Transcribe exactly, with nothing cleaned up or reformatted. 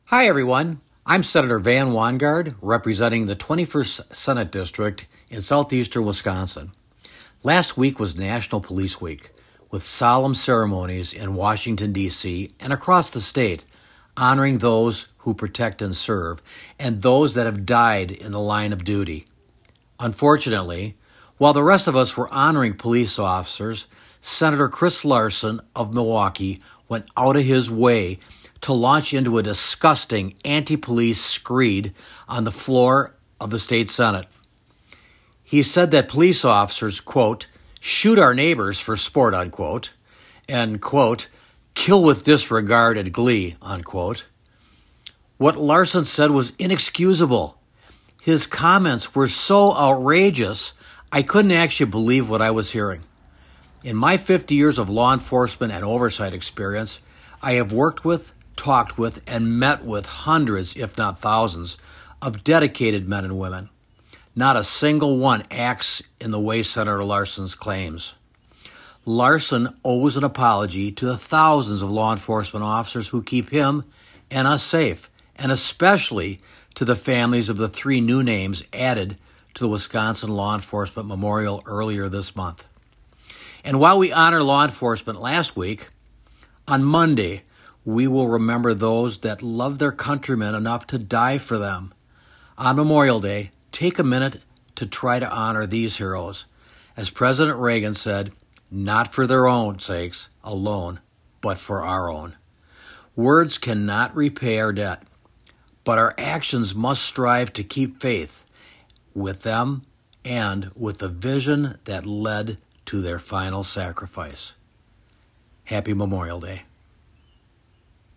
Hi, everyone. I'm Senator Van Wangard, representing the twenty-first Senate District in southeastern Wisconsin. Last week was National Police Week, with solemn ceremonies in Washington, D C and across the state, honoring those who protect and serve, and those that have died in the line of duty. Unfortunately, while the rest of us were honoring police officers, Senator Chris Larson of Milwaukee went out of his way to launch into a disgusting anti-police screed on the floor of the state Senate. He said that police officers, quote, shoot our neighbors for sport, unquote, and, quote, kill with disregard and glee, unquote. What Larson said was inexcusable. His comments were so outrageous, I couldn't actually believe what I was hearing. In my fifty years of law enforcement and oversight experience, I have worked with, talked with, and met with hundreds, if not thousands, of dedicated men and women. Not a single one acts in the way Senator Larson's claims. Larson owes an apology to the thousands of law enforcement officers who keep him and us safe, and especially to the families of the three new names added to the Wisconsin Law Enforcement Memorial earlier this month. And while we honor law enforcement last week, on Monday, we will remember those that love their countrymen enough to die for them. On Memorial Day, take a minute to try to honor these heroes. As President Reagan said, not for their own sakes alone, but for our own. Words cannot repay our debt, but our actions must strive to keep faith with them and with the vision that led to their final sacrifice. Happy Memorial Day.